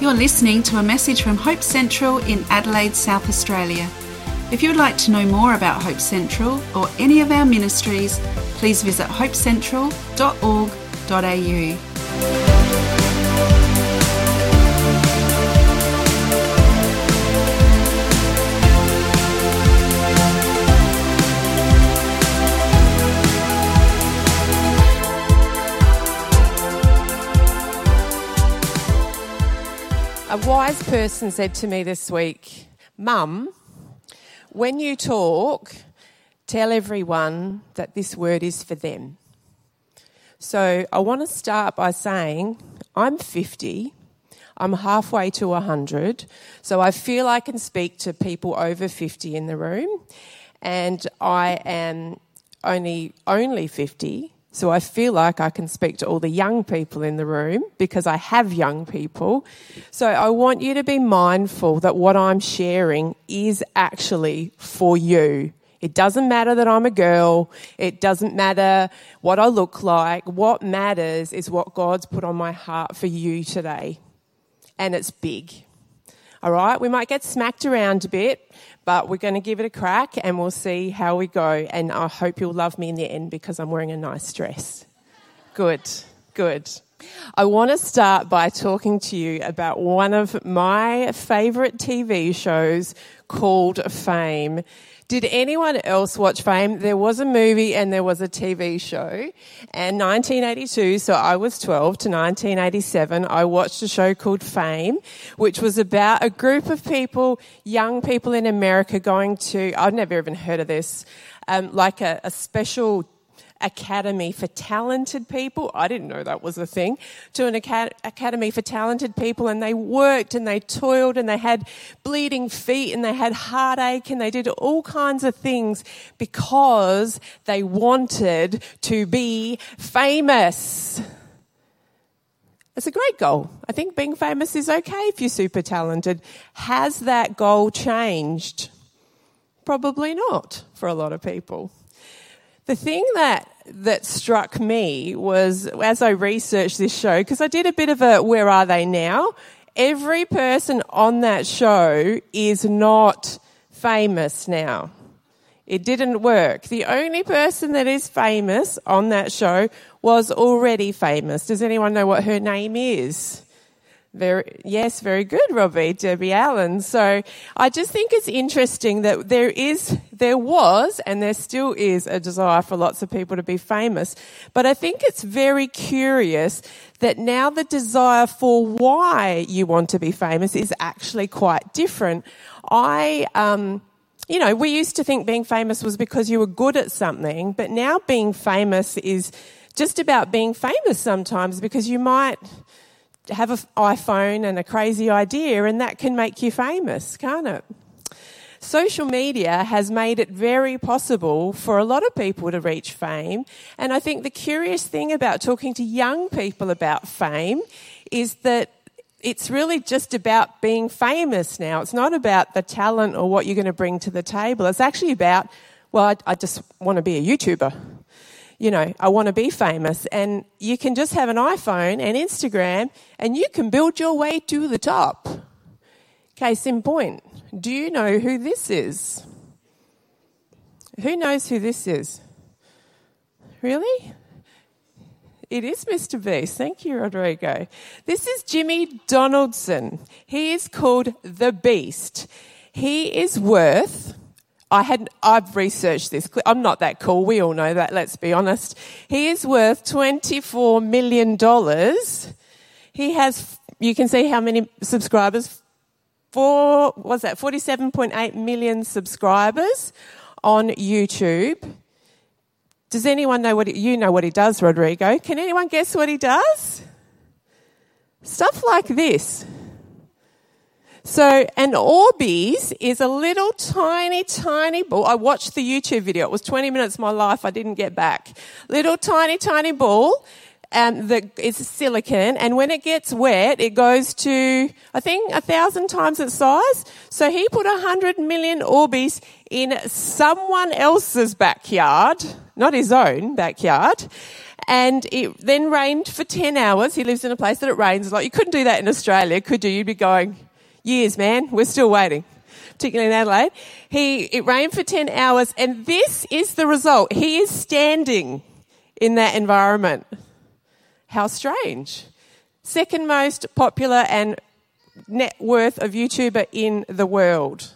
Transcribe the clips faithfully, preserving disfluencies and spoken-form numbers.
You're listening to a message from Hope Central in Adelaide, South Australia. If you would like to know more about Hope Central or any of our ministries, please visit hope central dot org dot a u. A wise person said to me this week, "Mum, when you talk, tell everyone that this word is for them." So I want to start by saying I'm fifty, I'm halfway to one hundred, so I feel I can speak to people over fifty in the room, and I am only only fifty. So I feel like I can speak to all the young people in the room because I have young people. So I want you to be mindful that what I'm sharing is actually for you. It doesn't matter that I'm a girl. It doesn't matter what I look like. What matters is what God's put on my heart for you today. And it's big. All right? We might get smacked around a bit, but we're going to give it a crack and we'll see how we go. And I hope you'll love me in the end because I'm wearing a nice dress. Good, good. I want to start by talking to you about one of my favourite T V shows called Fame. Did anyone else watch Fame? There was a movie and there was a T V show. And nineteen eighty-two, so I was twelve, to nineteen eighty-seven, I watched a show called Fame, which was about a group of people, young people in America going to, I've never even heard of this, um, like a, a special academy for talented people. I didn't know that was a thing. To an acad- academy for talented people, and they worked and they toiled and they had bleeding feet and they had heartache and they did all kinds of things because they wanted to be famous. It's a great goal. I think being famous is okay if you're super talented. Has that goal changed? Probably not for a lot of people. The thing that that struck me was, as I researched this show, because I did a bit of a where are they now, every person on that show is not famous now. It didn't work. The only person that is famous on that show was already famous. Does anyone know what her name is? Very, yes, very good, Robbie, Debbie Allen. So I just think it's interesting that there is, there was, and there still is a desire for lots of people to be famous. But I think it's very curious that now the desire for why you want to be famous is actually quite different. I, um, you know, we used to think being famous was because you were good at something, but now being famous is just about being famous sometimes because you might have an iPhone and a crazy idea, and that can make you famous, can't it? Social media has made it very possible for a lot of people to reach fame. And I think the curious thing about talking to young people about fame is that it's really just about being famous now. It's not about the talent or what you're going to bring to the table. It's actually about, well, I, I just want to be a YouTuber. You know, I want to be famous, and you can just have an iPhone and Instagram and you can build your way to the top. Case in point, do you know who this is? Who knows who this is? Really? It is Mister Beast. Thank you, Rodrigo. This is Jimmy Donaldson. He is called the Beast. He is worth... I had, I've researched this. I'm not that cool. We all know that, let's be honest. He is worth twenty-four million dollars. He has, you can see how many subscribers. Four, what's that? forty-seven point eight million subscribers on YouTube. Does anyone know what he, you know what he does, Rodrigo? Can anyone guess what he does? Stuff like this. So an Orbeez is a little tiny, tiny ball. I watched the YouTube video. It was twenty minutes of my life I didn't get back. Little tiny, tiny ball. Um, that it's silicone, and when it gets wet, it goes to, I think, a thousand times its size. So he put a hundred million Orbeez in someone else's backyard, not his own backyard, And it then rained for ten hours. He lives in a place that it rains a lot. You couldn't do that in Australia, could you? You'd be going, years, man, we're still waiting, particularly in Adelaide. He, it rained for ten hours, and this is the result. He is standing in that environment. How strange. Second most popular and net worth of YouTuber in the world.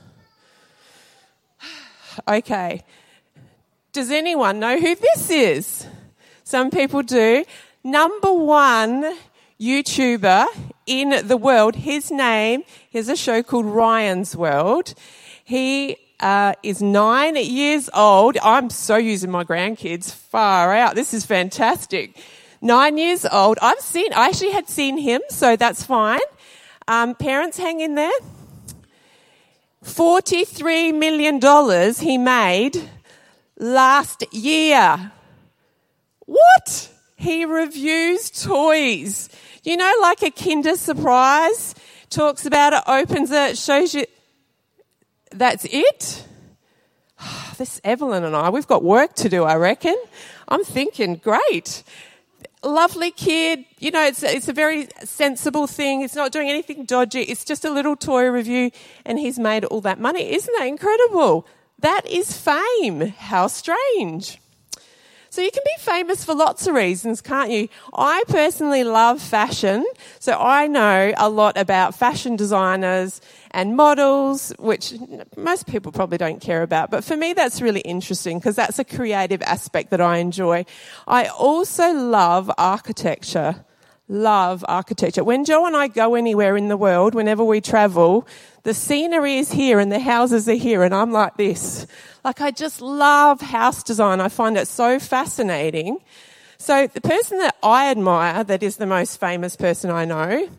Okay. Does anyone know who this is? Some people do. Number one YouTuber in the world. His name, he has a show called Ryan's World. He uh, is nine years old. I'm so using my grandkids. Far out. This is fantastic. Nine years old. I've seen, I actually had seen him, so that's fine. Um, parents, hang in there. forty-three million dollars he made last year. What? He reviews toys. You know, like a Kinder Surprise, talks about it, opens it, shows you. That's it? This Evelyn and I, we've got work to do, I reckon. I'm thinking, great. Lovely kid. You know, it's, it's a very sensible thing. It's not doing anything dodgy. It's just a little toy review, and he's made all that money. Isn't that incredible? That is fame. How strange. So you can be famous for lots of reasons, can't you? I personally love fashion, so I know a lot about fashion designers and models, which most people probably don't care about. But for me, that's really interesting because that's a creative aspect that I enjoy. I also love architecture. Love architecture. When Joe and I go anywhere in the world, whenever we travel, the scenery is here and the houses are here, and I'm like this. Like, I just love house design. I find it so fascinating. So the person that I admire, that is the most famous person I know,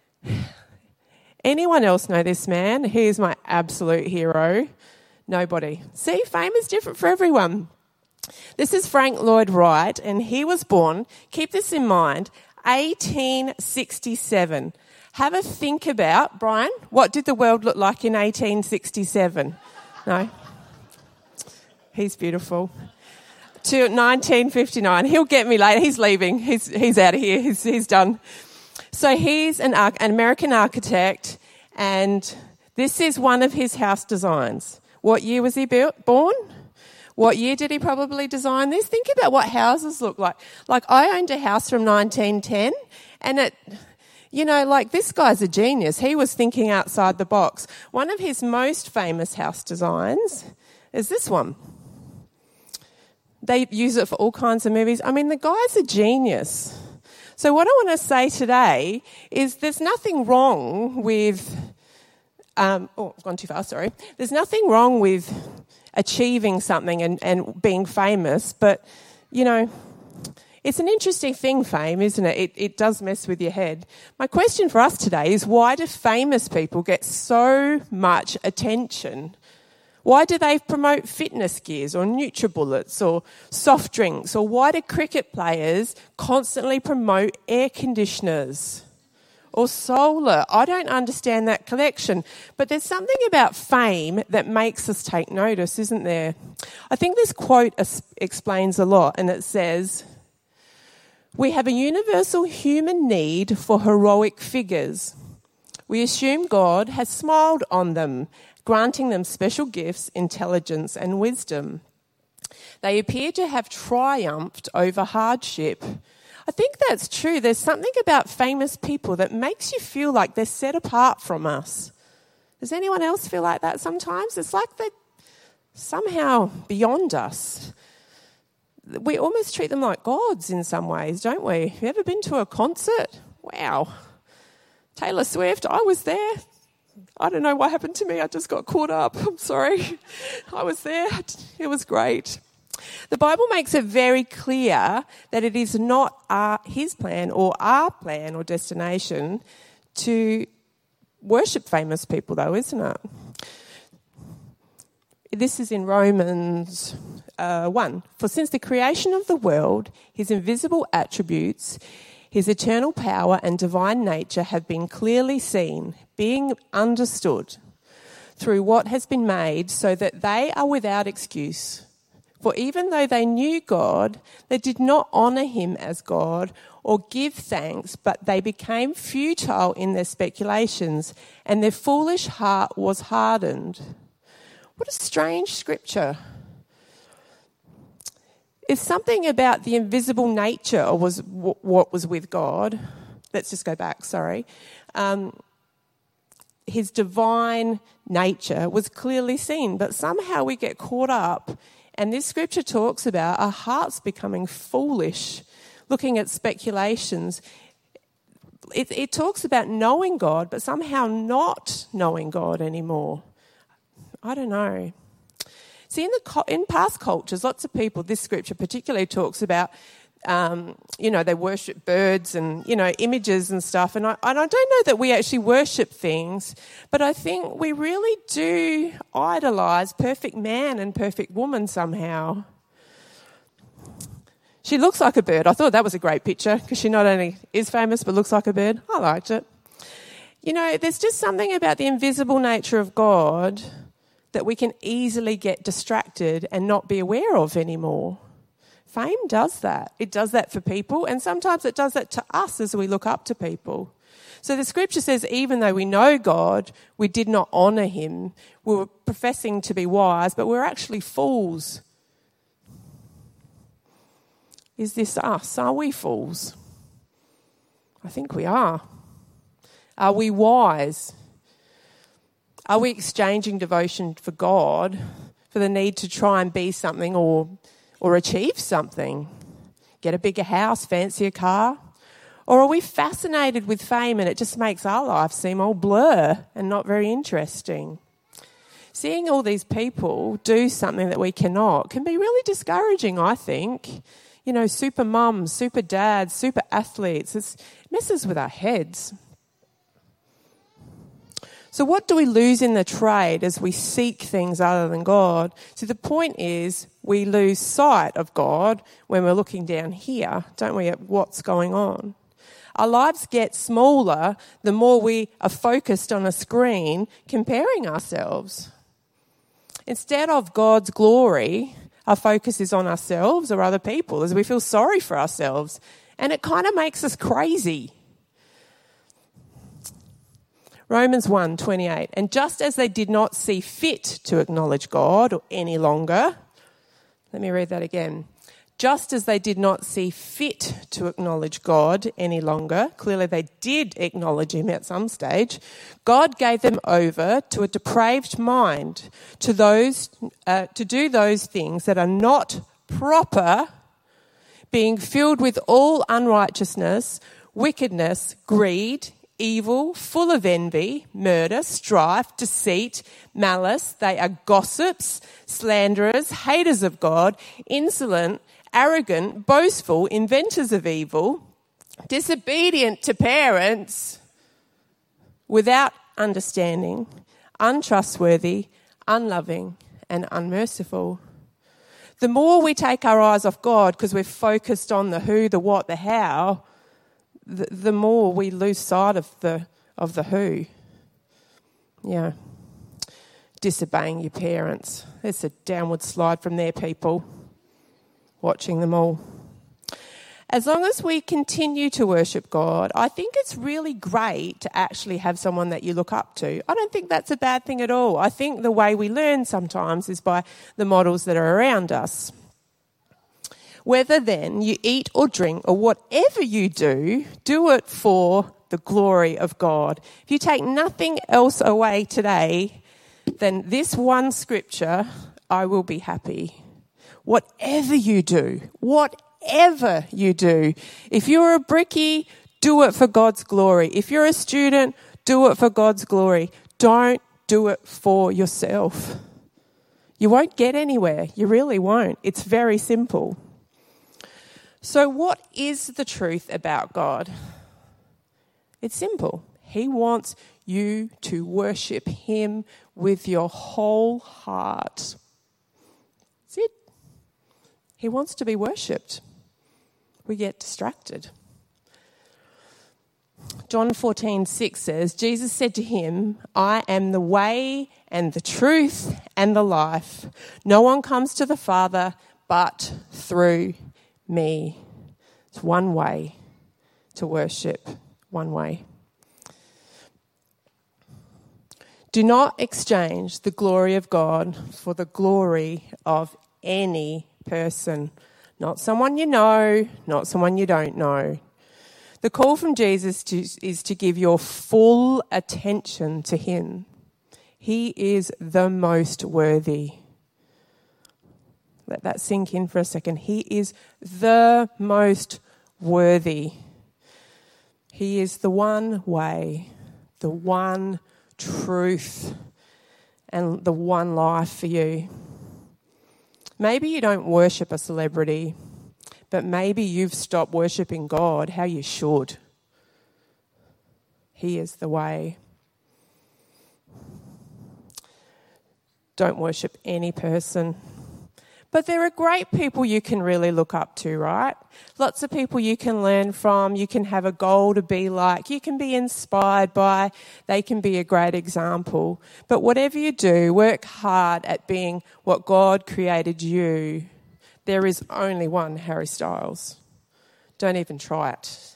anyone else know this man? He is my absolute hero. Nobody. See, fame is different for everyone. This is Frank Lloyd Wright, and he was born, keep this in mind, eighteen sixty-seven. Have a think about, Brian, what did the world look like in eighteen sixty-seven? No? He's beautiful. To nineteen fifty-nine. He'll get me later. He's leaving. He's he's out of here. He's he's done. So he's an, an American architect, and this is one of his house designs. What year was he built, born? What year did he probably design this? Think about what houses look like. Like, I owned a house from nineteen ten, and it, you know, like, this guy's a genius. He was thinking outside the box. One of his most famous house designs is this one. They use it for all kinds of movies. I mean, the guy's a genius. So what I want to say today is there's nothing wrong with, um, oh, I've gone too fast, sorry. There's nothing wrong with achieving something and, and being famous, but, you know, it's an interesting thing, fame, isn't it? it? It does mess with your head. My question for us today is, why do famous people get so much attention? Why do they promote fitness gears or NutriBullets or soft drinks? Or why do cricket players constantly promote air conditioners or solar? I don't understand that connection. But there's something about fame that makes us take notice, isn't there? I think this quote as- explains a lot, and it says, "We have a universal human need for heroic figures. We assume God has smiled on them, granting them special gifts, intelligence and wisdom. They appear to have triumphed over hardship." I think that's true. There's something about famous people that makes you feel like they're set apart from us. Does anyone else feel like that sometimes? It's like they're somehow beyond us. We almost treat them like gods in some ways, don't we? Have you ever been to a concert? Wow. Taylor Swift, I was there. I don't know what happened to me. I just got caught up. I'm sorry. I was there. It was great. The Bible makes it very clear that it is not our, his plan or our plan or destination to worship famous people, though, isn't it? This is in Romans uh, one. "For since the creation of the world, his invisible attributes, his eternal power and divine nature have been clearly seen, being understood through what has been made, so that they are without excuse. For even though they knew God, they did not honour him as God or give thanks, but they became futile in their speculations, and their foolish heart was hardened. What a strange scripture. It's something about the invisible nature was what was with God. Let's just go back, sorry. Um, his divine nature was clearly seen, but somehow we get caught up. And this scripture talks about our hearts becoming foolish, looking at speculations. It, it talks about knowing God, but somehow not knowing God anymore. I don't know. See, in the in past cultures, lots of people, this scripture particularly talks about, um, you know, they worship birds and, you know, images and stuff. And I, and I don't know that we actually worship things, but I think we really do idolise perfect man and perfect woman somehow. She looks like a bird. I thought that was a great picture because she not only is famous but looks like a bird. I liked it. You know, there's just something about the invisible nature of God that we can easily get distracted and not be aware of anymore. Fame does that. It does that for people, and sometimes it does that to us as we look up to people. So the scripture says, even though we know God, we did not honour him. We were professing to be wise, but we're actually fools. Is this us? Are we fools? I think we are. Are we wise? Are we exchanging devotion for God for the need to try and be something or or achieve something? Get a bigger house, fancy a car? Or are we fascinated with fame and it just makes our life seem all blur and not very interesting? Seeing all these people do something that we cannot can be really discouraging, I think. You know, super mums, super dads, super athletes. It's, it messes with our heads. So what do we lose in the trade as we seek things other than God? So the point is we lose sight of God when we're looking down here, don't we, at what's going on. Our lives get smaller the more we are focused on a screen comparing ourselves. Instead of God's glory, our focus is on ourselves or other people as we feel sorry for ourselves. And it kind of makes us crazy. Romans one twenty-eight, and just as they did not see fit to acknowledge God any longer, let me read that again. Just as they did not see fit to acknowledge God any longer, clearly they did acknowledge him at some stage, God gave them over to a depraved mind to those uh, to do those things that are not proper, being filled with all unrighteousness, wickedness, greed, evil, full of envy, murder, strife, deceit, malice. They are gossips, slanderers, haters of God, insolent, arrogant, boastful, inventors of evil, disobedient to parents, without understanding, untrustworthy, unloving, and unmerciful. The more we take our eyes off God because we're focused on the who, the what, the how, the, the more we lose sight of the of the who. Yeah. Disobeying your parents. There's a downward slide from there, people. Watching them all. As long as we continue to worship God, I think it's really great to actually have someone that you look up to. I don't think that's a bad thing at all. I think the way we learn sometimes is by the models that are around us. Whether then you eat or drink or whatever you do, do it for the glory of God. If you take nothing else away today, then this one scripture, I will be happy. Whatever you do, whatever you do. If you're a brickie, do it for God's glory. If you're a student, do it for God's glory. Don't do it for yourself. You won't get anywhere. You really won't. It's very simple. So what is the truth about God? It's simple. He wants you to worship him with your whole heart. That's it. He wants to be worshipped. We get distracted. John fourteen six says, Jesus said to him, I am the way and the truth and the life. No one comes to the Father but through me. It's one way to worship, one way. Do not exchange the glory of God for the glory of any person. Not someone you know, not someone you don't know. The call from Jesus to, is to give your full attention to him. He is the most worthy. Let that sink in for a second. He is the most worthy. He is the one way, the one truth, and the one life for you. Maybe you don't worship a celebrity, but maybe you've stopped worshipping God how you should. He is the way. Don't worship any person. But there are great people you can really look up to, right? Lots of people you can learn from, you can have a goal to be like, you can be inspired by, they can be a great example. But whatever you do, work hard at being what God created you. There is only one Harry Styles. Don't even try it.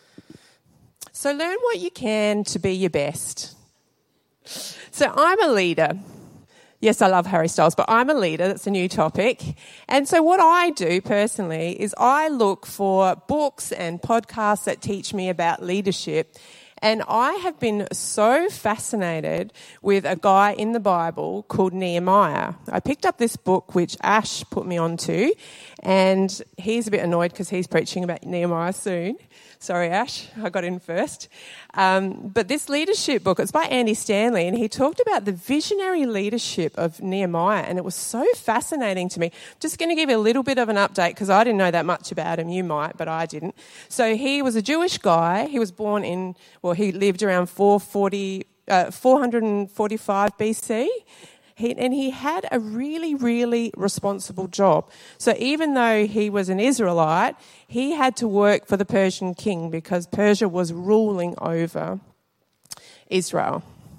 So learn what you can to be your best. So I'm a leader. Yes, I love Harry Styles, but I'm a leader. That's a new topic. And so what I do personally is I look for books and podcasts that teach me about leadership. And I have been so fascinated with a guy in the Bible called Nehemiah. I picked up this book, which Ash put me onto, and he's a bit annoyed because he's preaching about Nehemiah soon. Sorry, Ash, I got in first. Um, but this leadership book, it's by Andy Stanley, and he talked about the visionary leadership of Nehemiah, and it was so fascinating to me. Just going to give you a little bit of an update because I didn't know that much about him. You might, but I didn't. So he was a Jewish guy. He was born in, well, he lived around four forty, uh, four forty-five B C. He, and he had a really, really responsible job. So even though he was an Israelite, he had to work for the Persian king because Persia was ruling over Israel.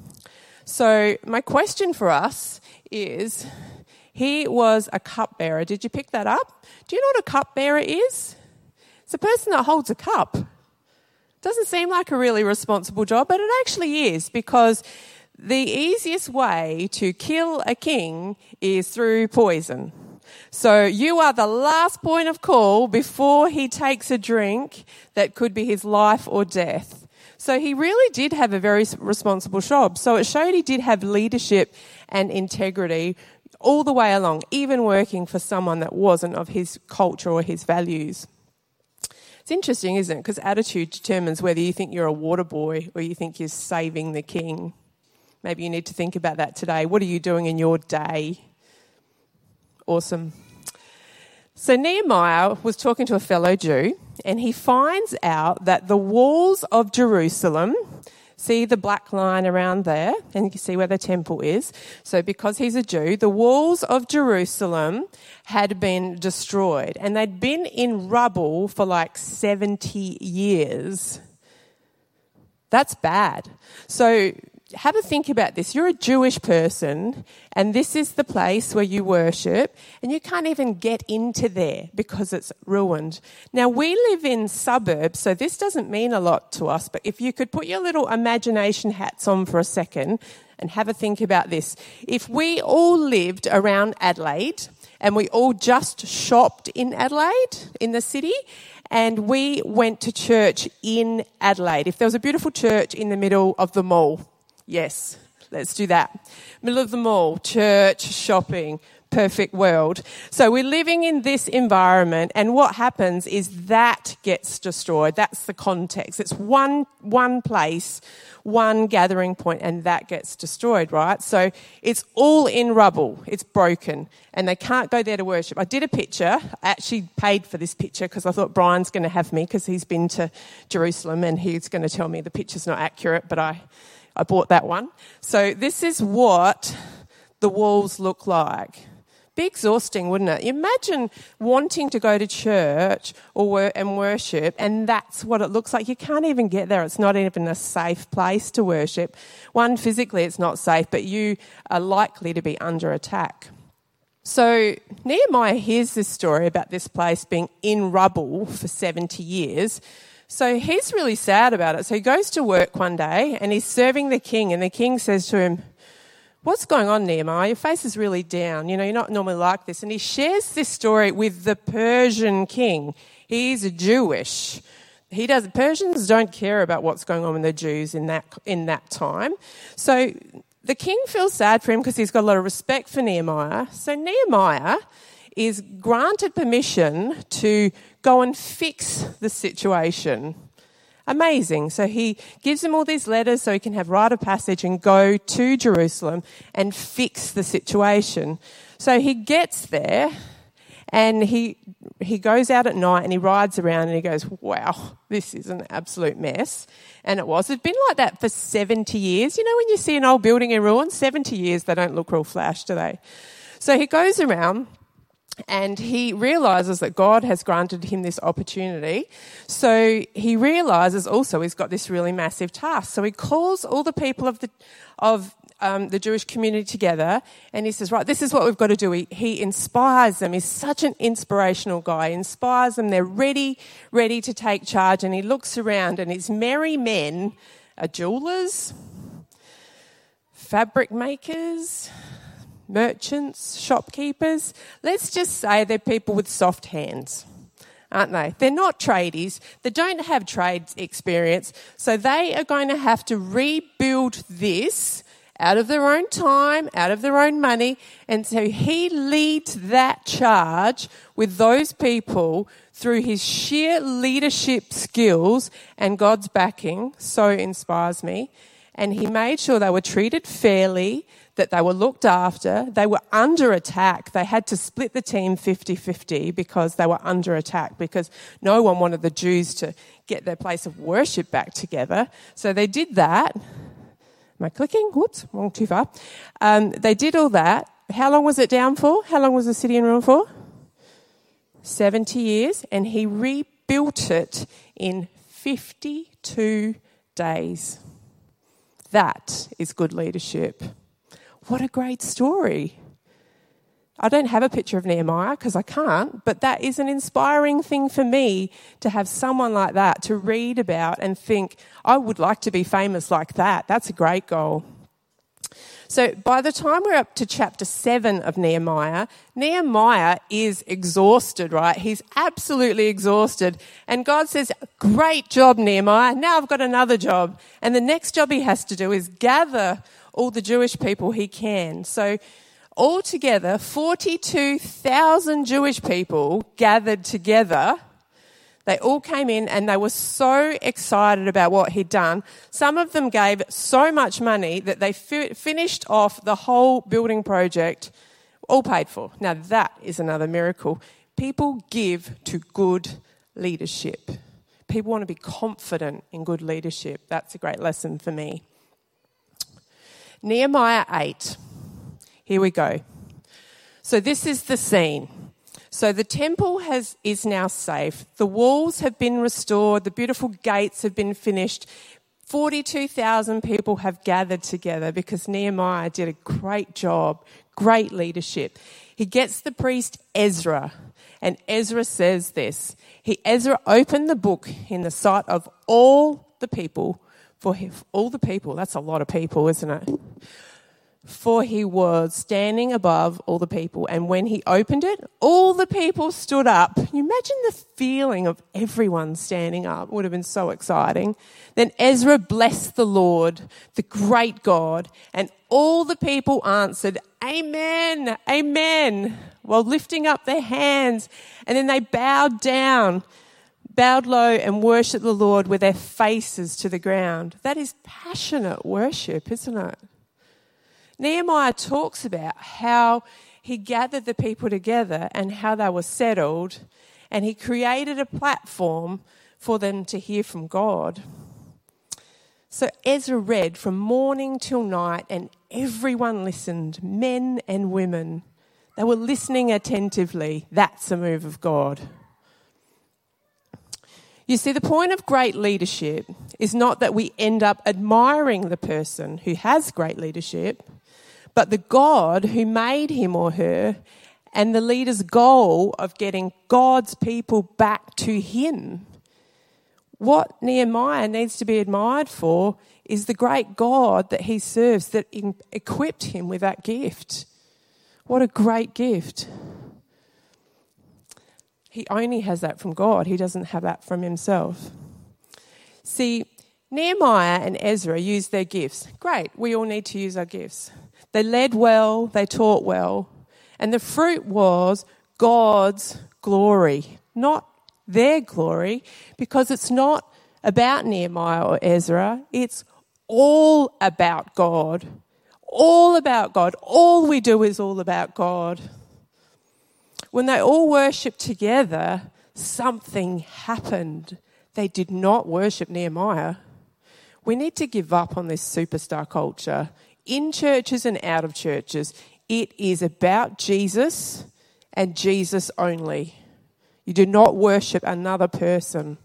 So my question for us is, he was a cupbearer. Did you pick that up? Do you know what a cupbearer is? It's a person that holds a cup. Doesn't seem like a really responsible job, but it actually is, because the easiest way to kill a king is through poison. So you are the last point of call before he takes a drink that could be his life or death. So he really did have a very responsible job. So it showed he did have leadership and integrity all the way along, even working for someone that wasn't of his culture or his values. It's interesting, isn't it? Because attitude determines whether you think you're a water boy or you think you're saving the king. Maybe you need to think about that today. What are you doing in your day? Awesome. So Nehemiah was talking to a fellow Jew, and he finds out that the walls of Jerusalem, see the black line around there, and you can see where the temple is. So because he's a Jew, the walls of Jerusalem had been destroyed, and they'd been in rubble for like seventy years. That's bad. So have a think about this. You're a Jewish person, and this is the place where you worship, and you can't even get into there because it's ruined. Now, we live in suburbs, so this doesn't mean a lot to us, but if you could put your little imagination hats on for a second and have a think about this. If we all lived around Adelaide and we all just shopped in Adelaide, in the city, and we went to church in Adelaide, if there was a beautiful church in the middle of the mall, yes, let's do that. Middle of the mall, church, shopping, perfect world. So we're living in this environment, and what happens is that gets destroyed. That's the context. It's one one place, one gathering point, and that gets destroyed, right? So it's all in rubble. It's broken, and they can't go there to worship. I did a picture. I actually paid for this picture because I thought Brian's going to have me because he's been to Jerusalem, and he's going to tell me the picture's not accurate, but I... I bought that one. So this is what the walls look like. Be exhausting, wouldn't it? Imagine wanting to go to church or wor- and worship, and that's what it looks like. You can't even get there. It's not even a safe place to worship. One, physically it's not safe, but you are likely to be under attack. So Nehemiah hears this story about this place being in rubble for seventy years. So he's really sad about it. So he goes to work one day and he's serving the king, and the king says to him, "What's going on, Nehemiah? Your face is really down. You know, you're not normally like this." And he shares this story with the Persian king. He's Jewish. He does. Persians don't care about what's going on with the Jews in that in that time. So the king feels sad for him because he's got a lot of respect for Nehemiah. So Nehemiah is granted permission to go and fix the situation. Amazing. So he gives him all these letters so he can have rite of passage and go to Jerusalem and fix the situation. So he gets there and he he goes out at night and he rides around and he goes, "Wow, this is an absolute mess." And it was. It'd been like that for seventy years. You know, when you see an old building in ruins, seventy years, they don't look real flash, do they? So he goes around and he realises that God has granted him this opportunity. So he realises also he's got this really massive task. So he calls all the people of the of um, the Jewish community together and he says, "Right, this is what we've got to do." He, he inspires them. He's such an inspirational guy. He inspires them. They're ready, ready to take charge. And he looks around and his merry men are jewellers, fabric makers, merchants, shopkeepers. Let's just say they're people with soft hands, aren't they? They're not tradies. They don't have trade experience. So they are going to have to rebuild this out of their own time, out of their own money. And so he leads that charge with those people through his sheer leadership skills and God's backing. So inspires me. And he made sure they were treated fairly, that they were looked after. They were under attack. They had to split the team fifty-fifty because they were under attack, because no one wanted the Jews to get their place of worship back together. So they did that. Am I clicking? Whoops, wrong, too far. Um, they did all that. How long was it down for? How long was the city in ruin for? seventy years. And he rebuilt it in fifty-two days. That is good leadership. What a great story. I don't have a picture of Nehemiah because I can't, but that is an inspiring thing for me to have someone like that to read about and think, I would like to be famous like that. That's a great goal. So by the time we're up to chapter seven of Nehemiah, Nehemiah is exhausted, right? He's absolutely exhausted. And God says, "Great job, Nehemiah. Now I've got another job." And the next job he has to do is gather all the Jewish people he can. So altogether, forty-two thousand Jewish people gathered together. They all came in and they were so excited about what he'd done. Some of them gave so much money that they fi- finished off the whole building project, all paid for. Now that is another miracle. People give to good leadership. People want to be confident in good leadership. That's a great lesson for me. Nehemiah eight. Here we go. So this is the scene. So the temple has is now safe. The walls have been restored. The beautiful gates have been finished. forty-two thousand people have gathered together because Nehemiah did a great job, great leadership. He gets the priest Ezra, and Ezra says this. He Ezra opened the book in the sight of all the people. For him, all the people, that's a lot of people, isn't it? For he was standing above all the people, and when he opened it, all the people stood up. Can you imagine the feeling of everyone standing up? It would have been so exciting. Then Ezra blessed the Lord, the great God, and all the people answered, "Amen, amen," while lifting up their hands. And then they bowed down, bowed low and worshipped the Lord with their faces to the ground. That is passionate worship, isn't it? Nehemiah talks about how he gathered the people together and how they were settled, and he created a platform for them to hear from God. So Ezra read from morning till night, and everyone listened, men and women. They were listening attentively. That's a move of God. You see, the point of great leadership is not that we end up admiring the person who has great leadership, but the God who made him or her and the leader's goal of getting God's people back to him. What Nehemiah needs to be admired for is the great God that he serves that equipped him with that gift. What a great gift. He only has that from God. He doesn't have that from himself. See, Nehemiah and Ezra used their gifts. Great, we all need to use our gifts. They led well, they taught well, and the fruit was God's glory, not their glory, because it's not about Nehemiah or Ezra. It's all about God. All about God. All we do is all about God. When they all worshipped together, something happened. They did not worship Nehemiah. We need to give up on this superstar culture. In churches and out of churches, it is about Jesus and Jesus only. You do not worship another person.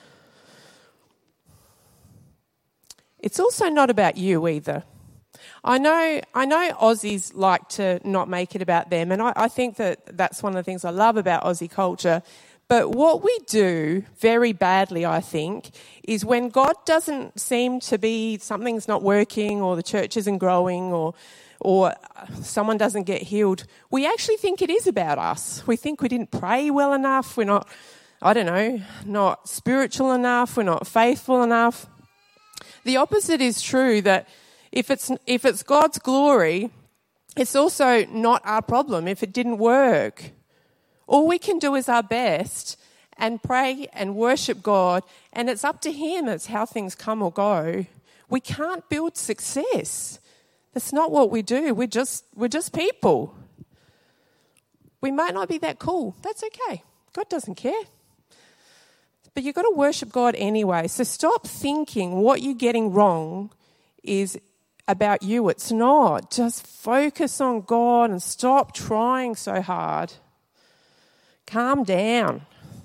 It's also not about you either. I know I know Aussies like to not make it about them, and I, I think that that's one of the things I love about Aussie culture. But what we do very badly, I think, is when God doesn't seem to be, something's not working or the church isn't growing or or someone doesn't get healed, we actually think it is about us. We think we didn't pray well enough, we're not, I don't know, not spiritual enough, we're not faithful enough. The opposite is true, that if it's if it's God's glory, it's also not our problem if it didn't work. All we can do is our best and pray and worship God, and it's up to him. It's how things come or go. We can't build success. That's not what we do. We're just we're just people. We might not be that cool. That's okay. God doesn't care. But you've got to worship God anyway. So stop thinking what you're getting wrong is about you. It's not. Just focus on God and stop trying so hard. Calm down.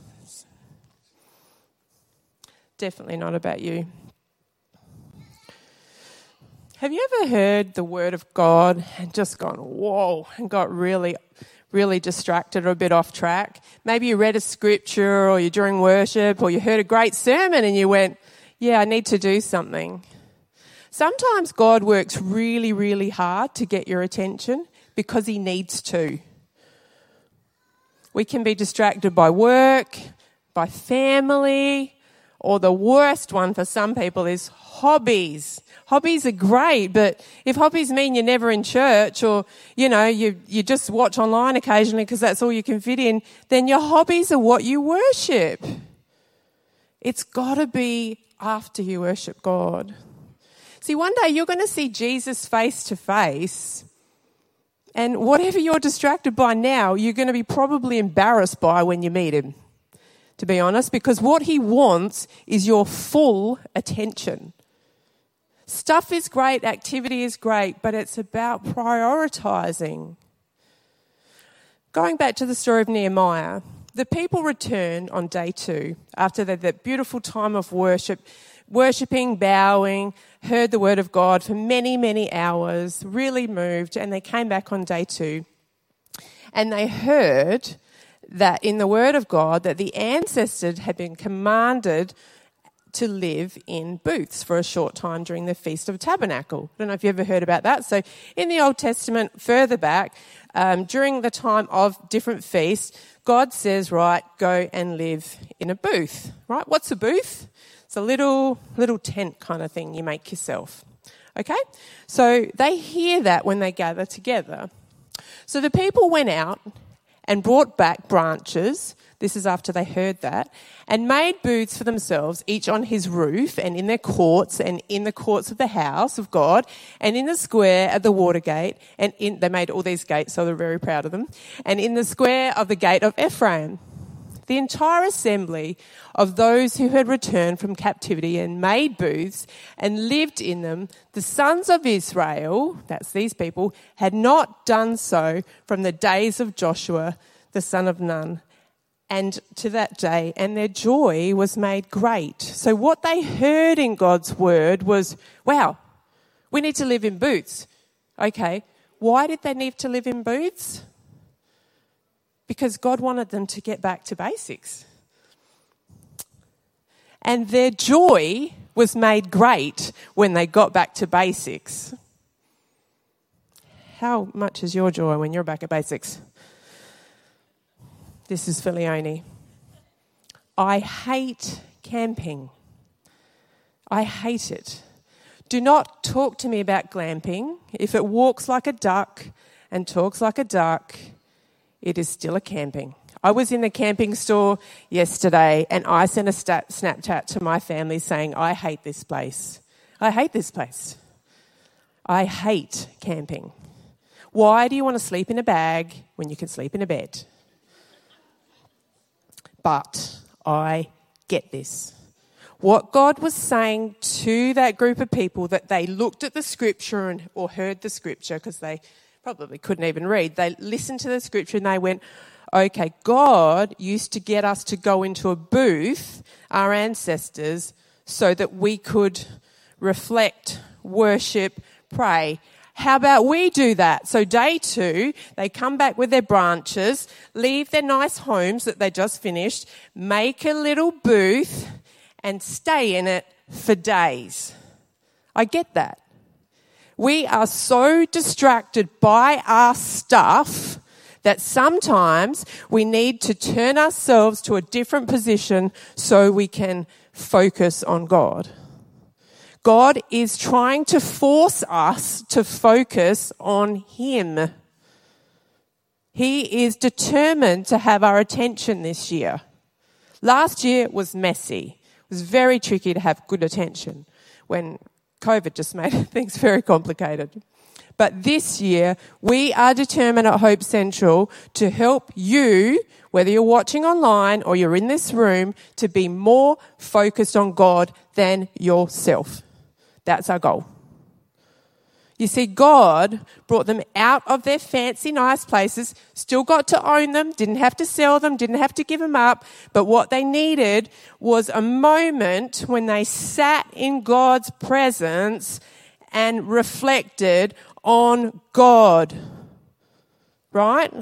Definitely not about you. Have you ever heard the word of God and just gone, whoa, and got really, really distracted or a bit off track? Maybe you read a scripture or you're during worship or you heard a great sermon and you went, yeah, I need to do something. Sometimes God works really, really hard to get your attention because he needs to. We can be distracted by work, by family, or the worst one for some people is hobbies. Hobbies are great, but if hobbies mean you're never in church or, you know, you, you just watch online occasionally because that's all you can fit in, then your hobbies are what you worship. It's got to be after you worship God. See, one day you're going to see Jesus face to face, and whatever you're distracted by now, you're going to be probably embarrassed by when you meet him, to be honest, because what he wants is your full attention. Stuff is great, activity is great, but it's about prioritizing. Going back to the story of Nehemiah, the people returned on day two after that, that beautiful time of worship, worshipping, bowing, heard the word of God for many, many hours, really moved, and they came back on day two. And they heard that in the word of God that the ancestors had been commanded to live in booths for a short time during the Feast of Tabernacle. I don't know if you ever heard about that. So in the Old Testament, further back, um, during the time of different feasts, God says, right, go and live in a booth, right? What's a booth? It's a little little tent kind of thing you make yourself, okay? So they hear that when they gather together. So the people went out and brought back branches, this is after they heard that, and made booths for themselves, each on his roof and in their courts and in the courts of the house of God and in the square at the water gate. And in, they made all these gates, so they're very proud of them. And in the square of the gate of Ephraim. the entire assembly of those who had returned from captivity and made booths and lived in them, the sons of Israel, that's these people, had not done so from the days of Joshua, the son of Nun, and to that day, and their joy was made great. So what they heard in God's word was, wow, we need to live in booths. Okay, why did they need to live in booths? Because God wanted them to get back to basics. And their joy was made great when they got back to basics. How much is your joy when you're back at basics? This is for Leonie. I hate camping. I hate it. Do not talk to me about glamping. If it walks like a duck and talks like a duck, it is still a camping. I was in the camping store yesterday and I sent a stat- Snapchat to my family saying, I hate this place. I hate this place. I hate camping. Why do you want to sleep in a bag when you can sleep in a bed? But I get this. What God was saying to that group of people, that they looked at the scripture and, or heard the scripture, because they probably couldn't even read. They listened to the scripture and they went, okay, God used to get us to go into a booth, our ancestors, so that we could reflect, worship, pray. How about we do that? So day two, they come back with their branches, leave their nice homes that they just finished, make a little booth and stay in it for days. I get that. We are so distracted by our stuff that sometimes we need to turn ourselves to a different position so we can focus on God. God is trying to force us to focus on Him. He is determined to have our attention this year. Last year was messy. It was very tricky to have good attention when COVID just made things very complicated. But this year, we are determined at Hope Central to help you, whether you're watching online or you're in this room, to be more focused on God than yourself. That's our goal. You see, God brought them out of their fancy, nice places, still got to own them, didn't have to sell them, didn't have to give them up, but what they needed was a moment when they sat in God's presence and reflected on God. Right?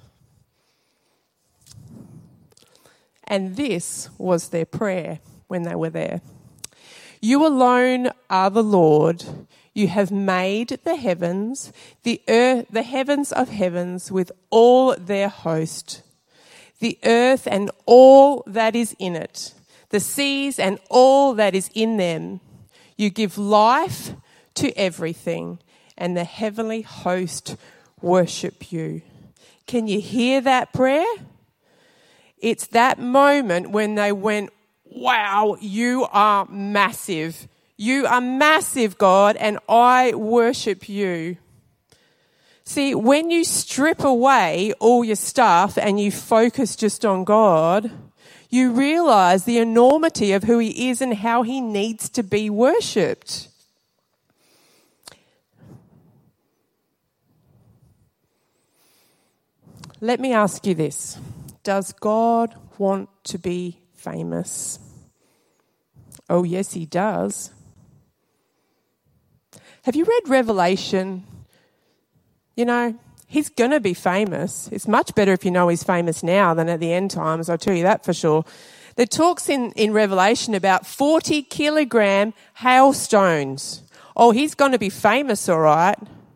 And this was their prayer when they were there. You alone are the Lord. You have made the heavens, the earth, the heavens of heavens with all their host, the earth and all that is in it, the seas and all that is in them. You give life to everything, and the heavenly host worship you. Can you hear that prayer? It's that moment when they went, wow, you are massive. You are massive, God, and I worship you. See, when you strip away all your stuff and you focus just on God, you realize the enormity of who He is and how He needs to be worshipped. Let me ask you this. Does God want to be famous? Oh, yes, He does. Have you read Revelation? You know, He's going to be famous. It's much better if you know He's famous now than at the end times, I'll tell you that for sure. There talks in, in Revelation about forty kilogram hailstones. Oh, He's going to be famous, all right.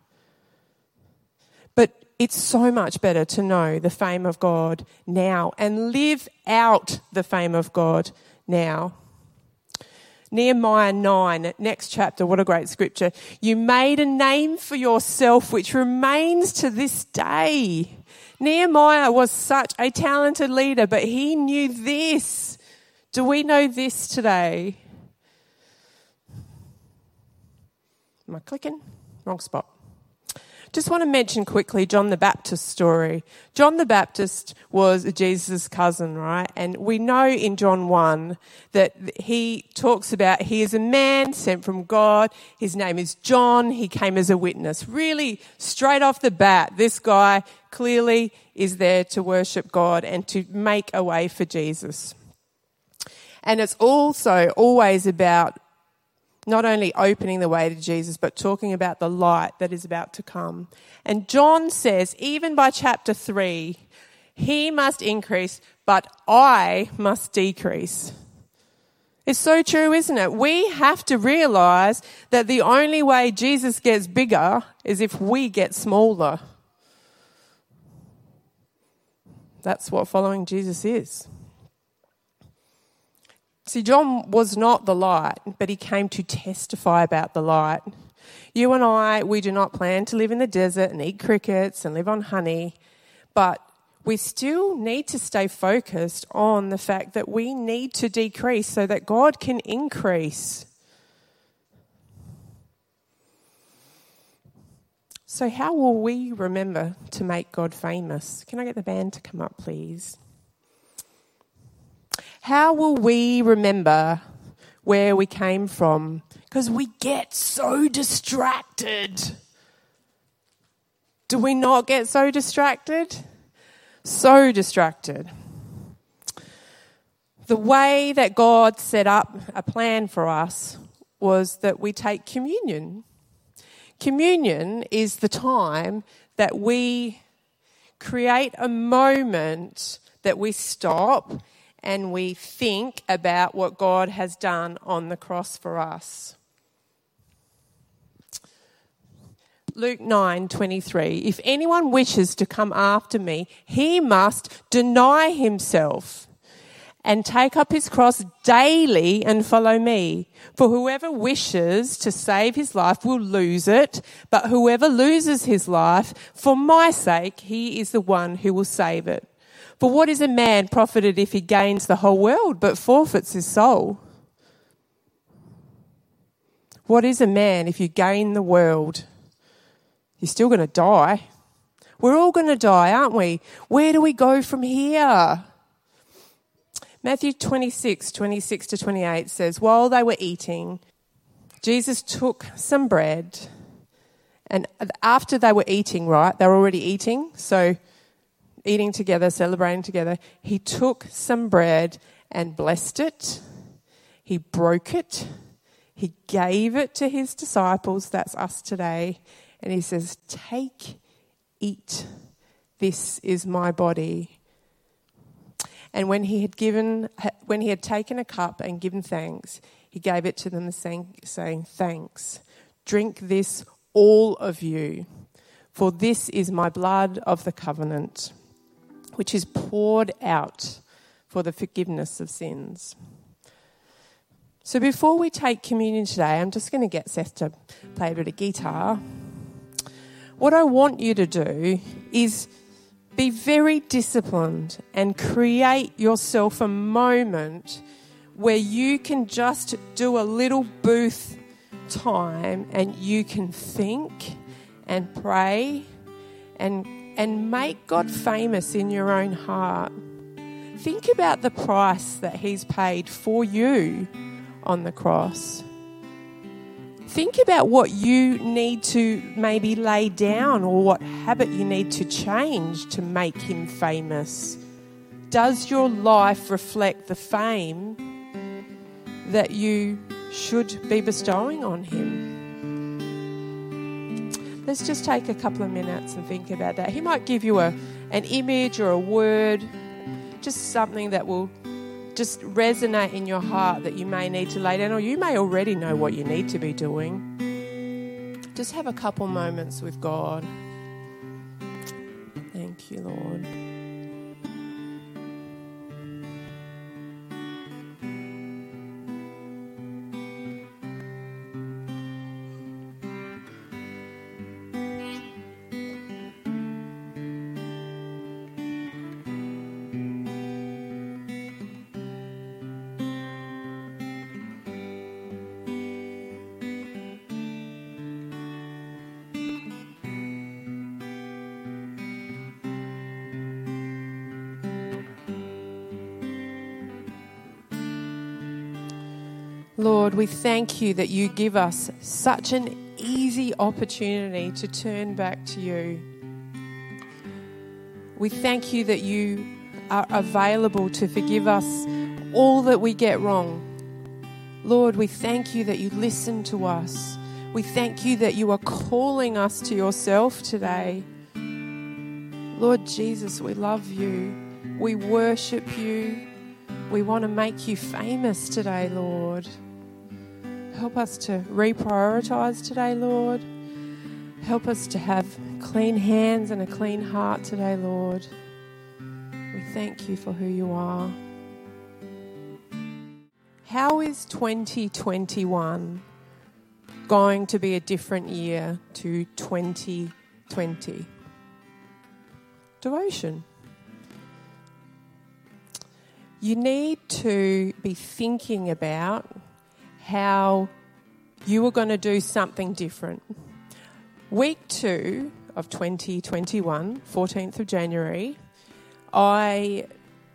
But it's so much better to know the fame of God now and live out the fame of God now. Nehemiah nine, next chapter, what a great scripture. You made a name for yourself which remains to this day. Nehemiah was such a talented leader, but he knew this. Do we know this today? Am I clicking? Wrong spot. Just want to mention quickly John the Baptist's story. John the Baptist was Jesus' cousin, right? And we know in John one that he talks about he is a man sent from God. His name is John. He came as a witness. Really, straight off the bat, this guy clearly is there to worship God and to make a way for Jesus. And it's also always about not only opening the way to Jesus, but talking about the light that is about to come. And John says, even by chapter three, he must increase, but I must decrease. It's so true, isn't it? We have to realise that the only way Jesus gets bigger is if we get smaller. That's what following Jesus is. See, John was not the light, but he came to testify about the light. You and I, we do not plan to live in the desert and eat crickets and live on honey, but we still need to stay focused on the fact that we need to decrease so that God can increase. So how will we remember to make God famous? Can I get the band to come up, please? How will we remember where we came from? Because we get so distracted. Do we not get so distracted? So distracted. The way that God set up a plan for us was that we take communion. Communion is the time that we create a moment that we stop and we think about what God has done on the cross for us. Luke nine twenty-three. If anyone wishes to come after me, he must deny himself and take up his cross daily and follow me. For whoever wishes to save his life will lose it, but whoever loses his life for my sake, he is the one who will save it. For what is a man profited if he gains the whole world but forfeits his soul? What is a man if you gain the world? You're still going to die. We're all going to die, aren't we? Where do we go from here? Matthew twenty-six, twenty-six to twenty-eight says, while they were eating, Jesus took some bread, and after they were eating, right, they were already eating, so eating together, celebrating together, he took some bread and blessed it. He broke it. He gave it to his disciples, that's us today, and he says, take, eat, this is my body. And when he had given, when he had taken a cup and given thanks, he gave it to them saying, saying, thanks, drink this, all of you, for this is my blood of the covenant, which is poured out for the forgiveness of sins. So before we take communion today, I'm just going to get Seth to play a bit of guitar. What I want you to do is be very disciplined and create yourself a moment where you can just do a little booth time and you can think and pray and and make God famous in your own heart. Think about the price that he's paid for you on the cross. Think about what you need to maybe lay down or what habit you need to change to make him famous. Does your life reflect the fame that you should be bestowing on him? Let's just take a couple of minutes and think about that. He might give you a an image or a word, just something that will just resonate in your heart that you may need to lay down, or you may already know what you need to be doing. Just have a couple moments with God. Thank you, Lord. Lord, we thank you that you give us such an easy opportunity to turn back to you. We thank you that you are available to forgive us all that we get wrong. Lord, we thank you that you listen to us. We thank you that you are calling us to yourself today. Lord Jesus, we love you. We worship you. We want to make you famous today, Lord. Help us to reprioritize today, Lord. Help us to have clean hands and a clean heart today, Lord. We thank you for who you are. How is twenty twenty-one going to be a different year to twenty twenty? Devotion. You need to be thinking about how you are going to do something different. Week two of twenty twenty-one, fourteenth of January, I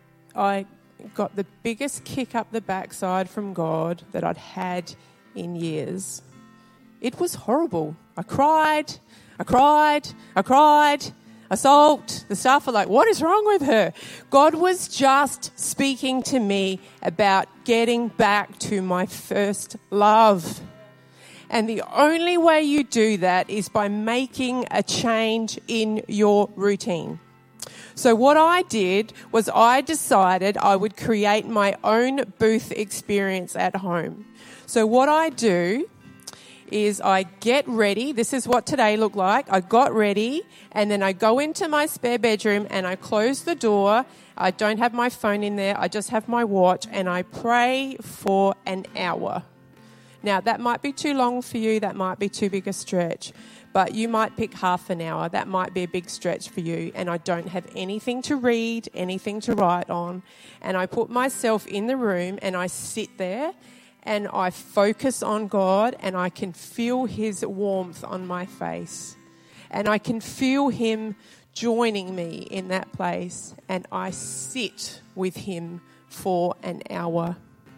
I got the biggest kick up the backside from God that I'd had in years. It was horrible. I cried, I cried, I cried. Assault. The staff are like, what is wrong with her? God was just speaking to me about getting back to my first love. And the only way you do that is by making a change in your routine. So what I did was I decided I would create my own booth experience at home. So what I do is I get ready. This is what today looked like. I got ready and then I go into my spare bedroom and I close the door. I don't have my phone in there. I just have my watch and I pray for an hour. Now, that might be too long for you. That might be too big a stretch. But you might pick half an hour. That might be a big stretch for you. And I don't have anything to read, anything to write on. And I put myself in the room and I sit there and I focus on God and I can feel his warmth on my face. And I can feel him joining me in that place. And I sit with him for an hour.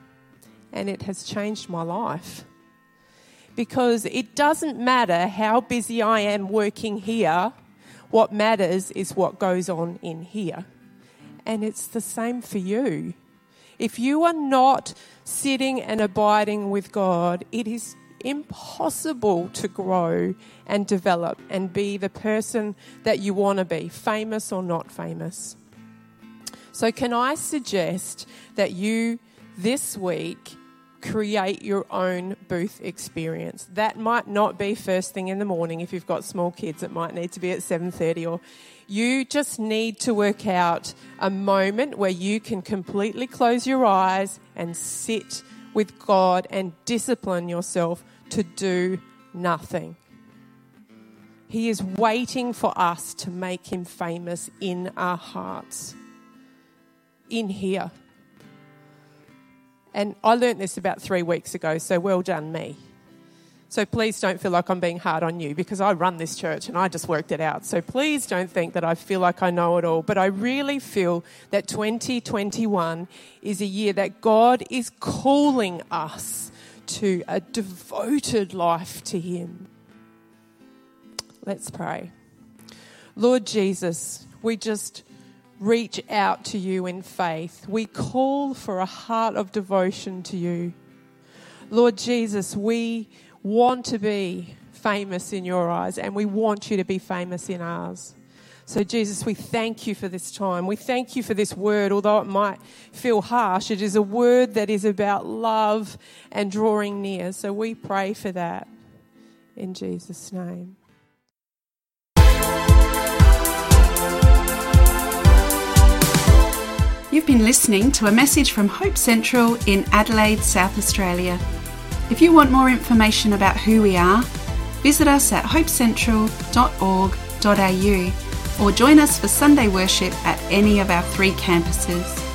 And it has changed my life. Because it doesn't matter how busy I am working here. What matters is what goes on in here. And it's the same for you. If you are not sitting and abiding with God, it is impossible to grow and develop and be the person that you want to be, famous or not famous. So can I suggest that you this week create your own booth experience? That might not be first thing in the morning. If you've got small kids, it might need to be at seven thirty, or you just need to work out a moment where you can completely close your eyes and sit with God and discipline yourself to do nothing. He is waiting for us to make him famous in our hearts, in here. And I learned this about three weeks ago, so well done me. So please don't feel like I'm being hard on you, because I run this church and I just worked it out. So please don't think that I feel like I know it all. But I really feel that twenty twenty-one is a year that God is calling us to a devoted life to him. Let's pray. Lord Jesus, we just reach out to you in faith. We call for a heart of devotion to you. Lord Jesus, we want to be famous in your eyes and we want you to be famous in ours. So Jesus, we thank you for this time. We thank you for this word. Although it might feel harsh, it is a word that is about love and drawing near. So we pray for that in Jesus' name. You've been listening to a message from Hope Central in Adelaide, South Australia. If you want more information about who we are, visit us at hope central dot org dot a u or join us for Sunday worship at any of our three campuses.